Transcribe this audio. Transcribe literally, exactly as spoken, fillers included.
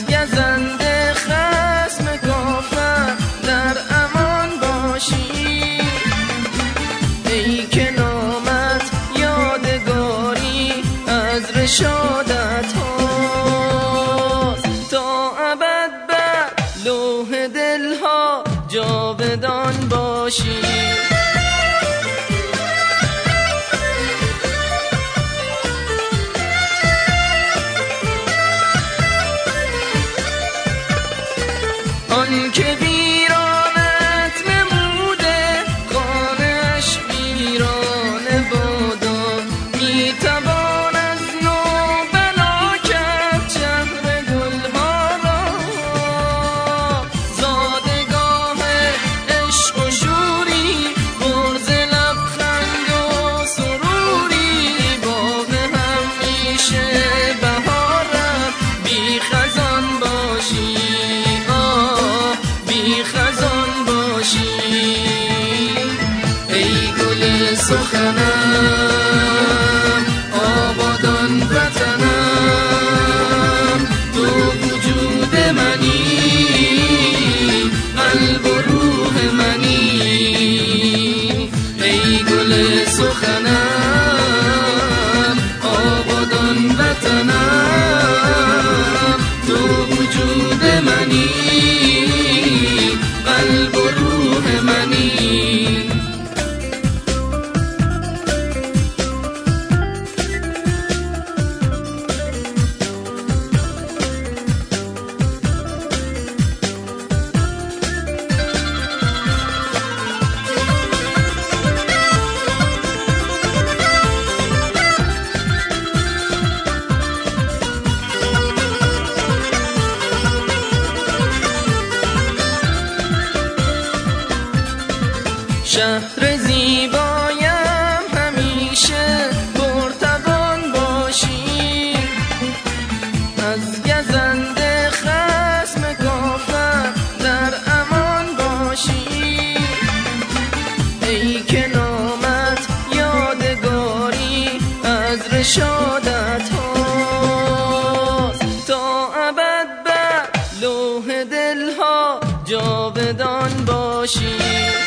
گزنده خصم کافر در امان باشی. ای که نامت یادگاری از رشادت هاست، تا ابد بر لوح دلها جاودان باشی. آن که ویرانت نموده خانه‌اش ویرانه بادا، میتوان از نو بنا کرد شهر گلها را. زادگاه عشق و شوری، برز لبخند و سروری، باغ همیشه بهارت بی خزان باشی، بی خزان باشی. ای گل سخنم، آبادان وطنم، تو وجود منی، قلب و روح منی. ای گل سخنم، آبادان وطنم، تو وجود منی، قلب و روح منی. شهر زیبایم همیشه پرتوان باشی، از گزنده خصم کافر در امان باشی. ای که نامت یادگاری از رشادت هاست، تا ابد بر لوح دلها جاودان باشی.